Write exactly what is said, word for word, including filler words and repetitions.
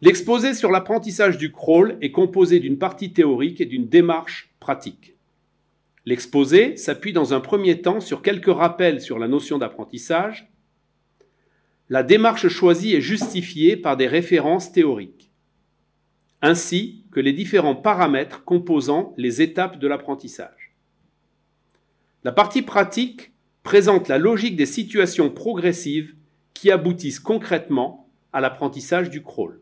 L'exposé sur l'apprentissage du crawl est composé d'une partie théorique et d'une démarche pratique. L'exposé s'appuie dans un premier temps sur quelques rappels sur la notion d'apprentissage. La démarche choisie est justifiée par des références théoriques, ainsi que les différents paramètres composant les étapes de l'apprentissage. La partie pratique présente la logique des situations progressives qui aboutissent concrètement à l'apprentissage du crawl.